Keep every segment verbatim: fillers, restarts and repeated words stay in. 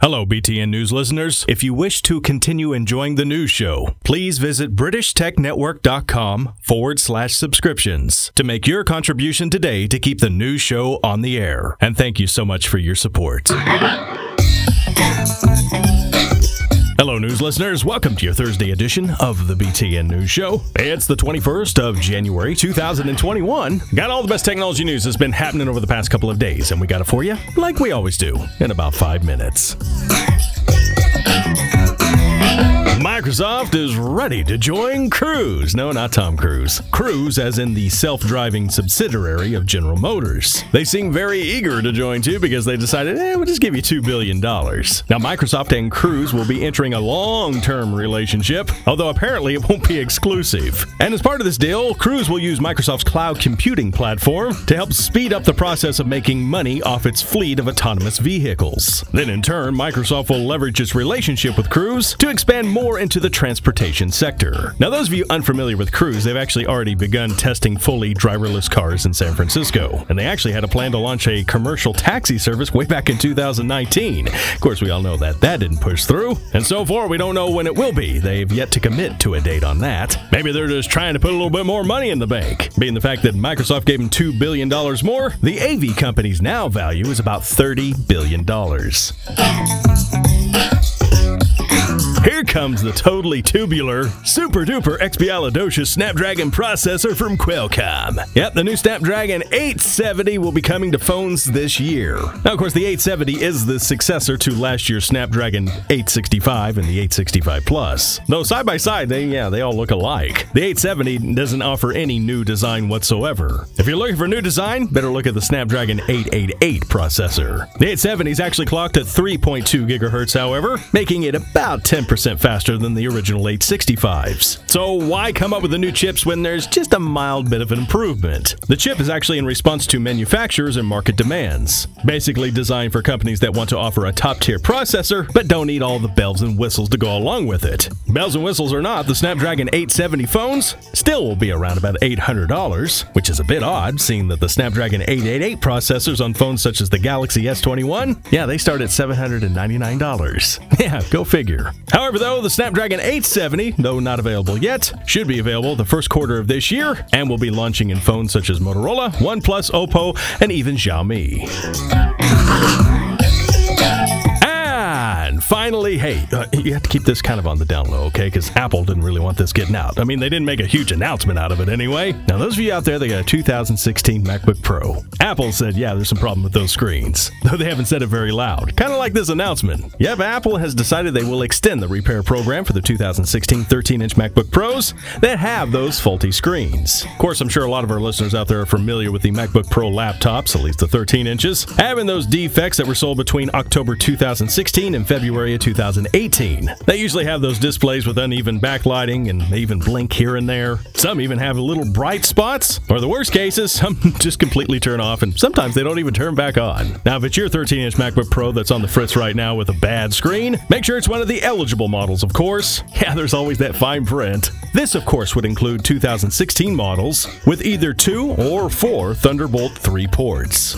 Hello, B T N News listeners. If you wish to continue enjoying the news show, please visit BritishTechNetwork.com forward slash subscriptions to make your contribution today to keep the news show on the air. And thank you so much for your support. Hello, news listeners. Welcome to your Thursday edition of the B T N News Show. It's the twenty-first of January, two thousand twenty-one. Got all the best technology news that's been happening over the past couple of days, and we got it for you, like we always do, in about five minutes. Microsoft is ready to join Cruise. No, not Tom Cruise. Cruise, as in the self-driving subsidiary of General Motors. They seem very eager to join too because they decided, eh, we'll just give you two billion dollars. Now, Microsoft and Cruise will be entering a long-term relationship, although apparently it won't be exclusive. And as part of this deal, Cruise will use Microsoft's cloud computing platform to help speed up the process of making money off its fleet of autonomous vehicles. Then in turn, Microsoft will leverage its relationship with Cruise to expand more into the transportation sector. Now, those of you unfamiliar with Cruise, they've actually already begun testing fully driverless cars in San Francisco. And they actually had a plan to launch a commercial taxi service way back in two thousand nineteen. Of course, we all know that that didn't push through. And so far, we don't know when it will be. They've yet to commit to a date on that. Maybe they're just trying to put a little bit more money in the bank. Being the fact that Microsoft gave them two billion dollars more, the A V company's now value is about thirty billion dollars. Here comes the totally tubular, super-duper expialidocious Snapdragon processor from Qualcomm. Yep, the new Snapdragon eight seventy will be coming to phones this year. Now, of course, the eight seventy is the successor to last year's Snapdragon eight sixty-five and the eight sixty-five Plus. Though side by side, they yeah, they all look alike. The eight seventy doesn't offer any new design whatsoever. If you're looking for new design, better look at the Snapdragon eight eighty-eight processor. The eight seventy is actually clocked at three point two gigahertz, however, making it about ten percent faster than the original eight sixty-fives. So why come up with the new chips when there's just a mild bit of an improvement? The chip is actually in response to manufacturers and market demands. Basically designed for companies that want to offer a top-tier processor, but don't need all the bells and whistles to go along with it. Bells and whistles or not, the Snapdragon eight seventy phones still will be around about eight hundred dollars, which is a bit odd, seeing that the Snapdragon eight eighty-eight processors on phones such as the Galaxy S twenty-one, yeah, they start at seven hundred ninety-nine dollars. Yeah, go figure. However, though, the Snapdragon eight seventy, though not available yet, should be available the first quarter of this year and will be launching in phones such as Motorola, OnePlus, Oppo, and even Xiaomi. And finally, hey, uh, you have to keep this kind of on the down low, okay? Because Apple didn't really want this getting out. I mean, they didn't make a huge announcement out of it anyway. Now, those of you out there that got a two thousand sixteen MacBook Pro, Apple said, yeah, there's some problem with those screens, though they haven't said it very loud. Kind of like this announcement. Yep, Apple has decided they will extend the repair program for the two thousand sixteen thirteen-inch MacBook Pros that have those faulty screens. Of course, I'm sure a lot of our listeners out there are familiar with the MacBook Pro laptops, at least the thirteen inches, having those defects that were sold between October two thousand sixteen and February of two thousand eighteen. They usually have those displays with uneven backlighting and they even blink here and there. Some even have little bright spots, or the worst cases, some just completely turn off, and sometimes they don't even turn back on. Now, if it's your thirteen-inch MacBook Pro that's on the fritz right now with a bad screen, make sure it's one of the eligible models, of course. Yeah, there's always that fine print. This, of course, would include two thousand sixteen models with either two or four Thunderbolt three ports.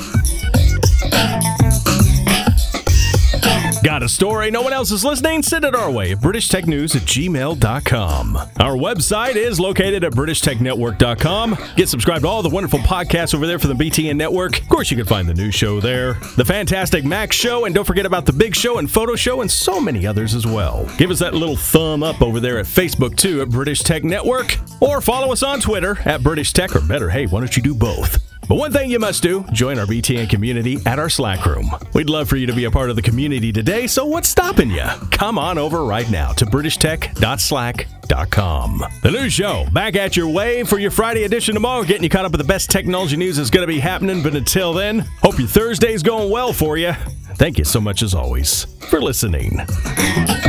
Got a story no one else is listening? Send it our way at British Tech News at gmail dot com. Our website is located at British Tech Network dot com. Get subscribed to all the wonderful podcasts over there for the B T N Network. Of course, you can find the news show there, the Fantastic Mac Show, and don't forget about the Big Show and Photo Show and so many others as well. Give us that little thumb up over there at Facebook, too, at British Tech Network, or follow us on Twitter at British Tech, or better, hey, why don't you do both? But one thing you must do, join our B T N community at our Slack room. We'd love for you to be a part of the community today, so what's stopping you? Come on over right now to British Tech dot slack dot com. The news show, back at your way for your Friday edition tomorrow, getting you caught up with the best technology news that's going to be happening. But until then, hope your Thursday's going well for you. Thank you so much, as always, for listening.